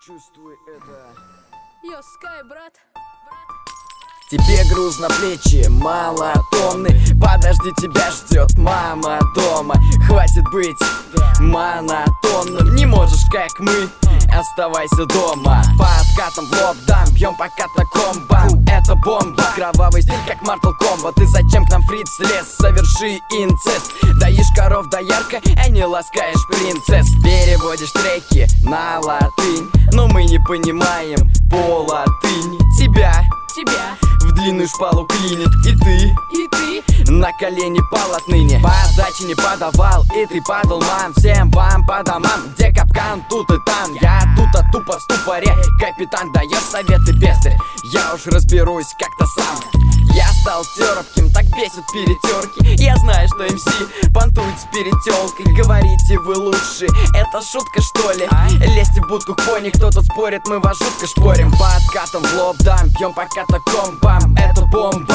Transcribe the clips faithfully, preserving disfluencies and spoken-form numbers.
Почувствуй это. Йо, Скай, брат. Тебе груз на плечи, малотонный. Подожди, тебя ждет мама дома. Хватит быть монотонным. Не можешь, как мы, оставайся дома. По откатам в лоб дам, бьем по катакомбам. Это бомба, кровавый стиль, как Mortal Kombat. Ты зачем к нам, фриц, лез? Соверши инцест. Доишь коров доярка, а не ласкаешь принцесс. Переводишь треки на латынь, но мы не понимаем по латыни. Тебя Тебя в длинную шпалу клинит, и ты, и ты на колени пал отныне. Подачи не подавал, и ты падал, мам. Всем вам по домам, где капкан, тут и там. Я тут, а тупо в ступоре. Капитан дает советы, пестырь. Я уж разберусь как-то сам. Я стал терпким, так бесит перетерки. Я знаю, что эм си понтует с перетелкой. Говорите, вы лучше, это шутка, что ли? Лезьте в будку к пони, кто тут спорит, мы вас жутко шпорим. По откатам в лоб дам, бьем по катакомбам. Это бомба.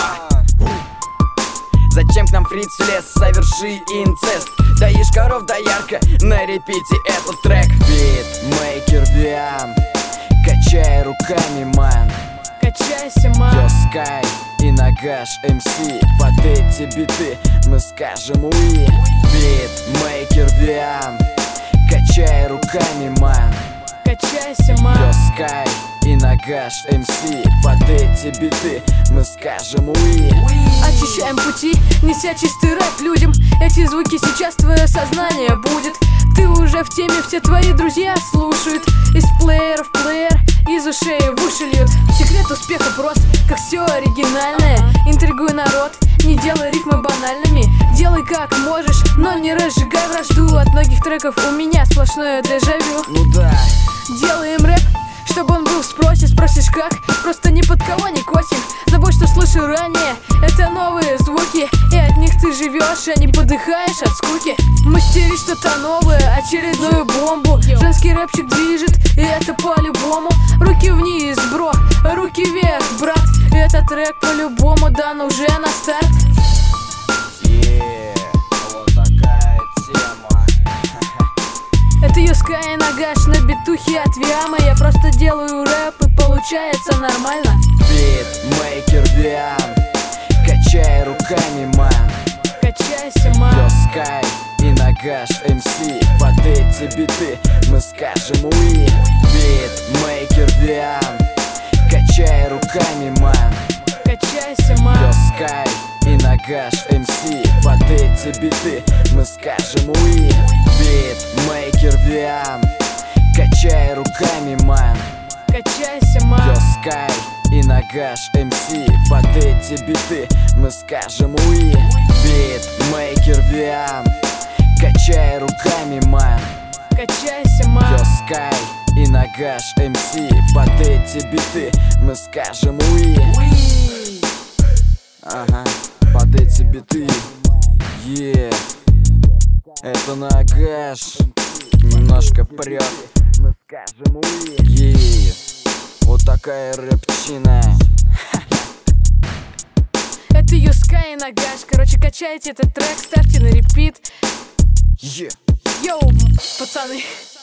Зачем к нам, фриц, лез? Соверши инцест. Доишь коров доярка, на репите этот трек. Битмейкер Виам, качай руками, ман. Качайся, мам. Йо, Скай и Нагаш эм си. Под эти биты мы скажем уи. Битмейкер Виам, качай руками, ман. Качайся, мам. Йо, Скай и Нагаш эм си. Под эти биты мы скажем уи. Очищаем пути, неся чистый рэп людям. Эти звуки сейчас твое сознание будет. Ты уже в теме, все твои друзья слушают. Из плеера в плеер, из ушей в уши льют. Секрет успеха прост, как все оригинальное. Интригуй народ, не делай рифмы банальными. Делай как можешь, но не разжигай вражду. От многих треков у меня сплошное дежавю. Ну да. Делаем рэп, чтобы он был в спросе. Спросишь как? Просто ни под кого не косим. Забудь, что слышал ранее. Это новые звуки, и от них ты живешь, а не подыхаешь от скуки. Мастеришь что-то новое, очередную бомбу. Женский рэпчик движет, и это по-любому. Руки вниз, бро, руки вверх, брат. Этот трек по-любому дан уже на старт. Yeah, вот такая тема. Это Йо, Скай и Нагаш на битухе от Виама. Я просто делаю рэп, и получается нормально. Битмейкер Виам, качай руками, ман. Качайся, Йо, мам. Скай и Нагаш эм си. Под эти биты мы скажем уи. Битмейкер Виам, качай руками, ман. Качайся, Йо, мам. Скай и Нагаш эм си. Под эти биты мы скажем уи. Битмейкер Виам, качай руками, ман. Качайся, Йо, мам. Скай и Нагаш эм си. Под эти биты мы скажем уи. Битмейкер Виам, качай руками, ман. Качайся, Йо, мам. Скай и Нагаш эм си. Под эти биты мы скажем уи. Ага, под эти биты. Е, это Нагаш немножко прет. Мы скажем уи. Е, вот такая рэпчина. Это Йо, Скай и Нагаш. Короче, качайте этот трек, ставьте на репит. Е. Йоу, пацаны.